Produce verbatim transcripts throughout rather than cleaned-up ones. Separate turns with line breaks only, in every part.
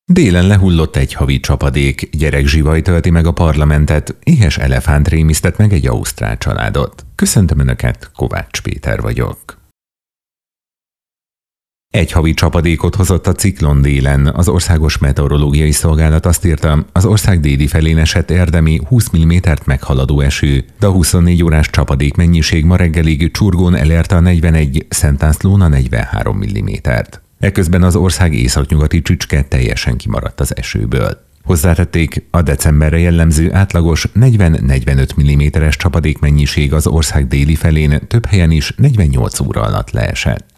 Délen lehullott egy havi csapadék, gyerekzsivaj tölti meg a parlamentet, éhes elefánt rémisztett meg egy ausztrál családot. Köszöntöm Önöket, Kovács Péter vagyok. Egy havi csapadékot hozott a ciklon délen, az Országos Meteorológiai Szolgálat azt írta, az ország déli felén esett érdemi húsz millimétert meghaladó eső, de a huszonnégy órás csapadék mennyiség ma reggelig Csurgón elérte a negyvenegy, Szentlászlón a negyvenhárom millimétert. Eközben az ország északnyugati csücske teljesen kimaradt az esőből. Hozzátették, a decemberre jellemző átlagos negyven-negyvenöt milliméteres csapadékmennyiség az ország déli felén több helyen is negyvennyolc óra alatt leesett.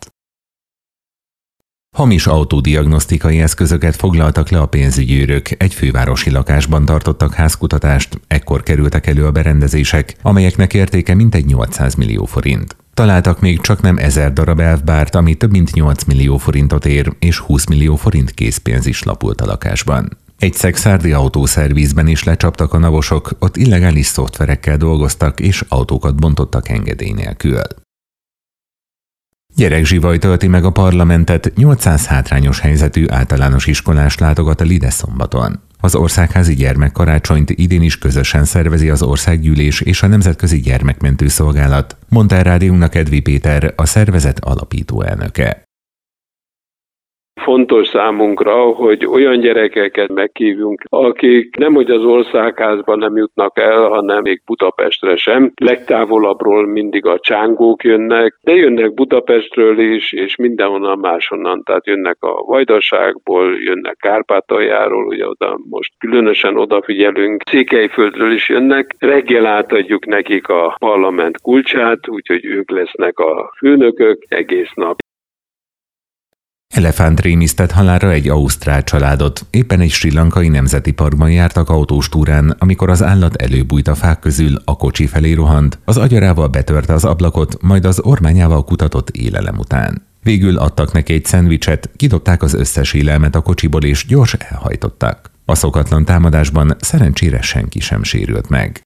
Hamis autódiagnosztikai eszközöket foglaltak le a pénzügyőrök, egy fővárosi lakásban tartottak házkutatást, ekkor kerültek elő a berendezések, amelyeknek értéke mintegy nyolcszáz millió forint. Találtak még csaknem ezer darab elfbárt, ami több mint nyolc millió forintot ér, és húsz millió forint készpénz is lapult a lakásban. Egy szexárdi autószervízben is lecsaptak a navosok, ott illegális szoftverekkel dolgoztak és autókat bontottak engedély nélkül. Gyerekzsivaj tölti meg a parlamentet, nyolcszáz hátrányos helyzetű általános iskolás látogat el ide szombaton. Az Országházi Gyermekkarácsonyt idén is közösen szervezi az Országgyűlés és a Nemzetközi Gyermekmentő Szolgálat, mondta el rádiónknak Edvi Péter, a szervezet alapító elnöke.
Fontos számunkra, hogy olyan gyerekeket meghívjunk, akik nemhogy az országházban nem jutnak el, hanem még Budapestre sem. Legtávolabbról mindig a csángók jönnek, de jönnek Budapestről is, és mindenhonnan máshonnan. Tehát jönnek a Vajdaságból, jönnek Kárpátaljáról, ugye oda most különösen odafigyelünk. Székelyföldről is jönnek. Reggel átadjuk nekik a parlament kulcsát, úgyhogy ők lesznek a főnökök egész nap.
Elefánt rémisztett halálra egy ausztrál családot. Éppen egy srí lankai nemzeti parkban jártak autós túrán, amikor az állat előbújt a fák közül, a kocsi felé rohant, az agyarával betörte az ablakot, majd az ormányával kutatott élelem után. Végül adtak neki egy szendvicset, kidobták az összes élelmet a kocsiból és gyors elhajtottak. A szokatlan támadásban szerencsére senki sem sérült meg.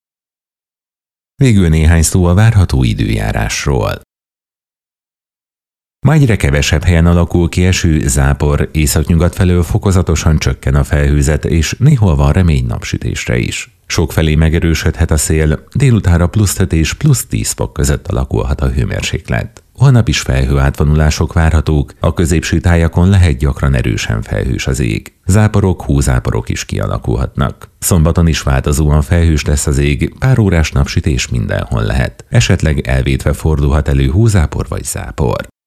Végül néhány szó a várható időjárásról. Ma egyre kevesebb helyen alakul ki eső, zápor, északnyugat felől fokozatosan csökken a felhőzet, és néhol van remény napsütésre is. Sokfelé megerősödhet a szél, délutánra plusz öt és plusz tíz fok között alakulhat a hőmérséklet. Holnap is felhőátvonulások várhatók, a középső tájakon lehet gyakran erősen felhős az ég. Záporok, hózáporok is kialakulhatnak. Szombaton is változóan felhős lesz az ég, pár órás napsütés mindenhol lehet. Esetleg elvétve fordulhat elő hózápor vagy zápor.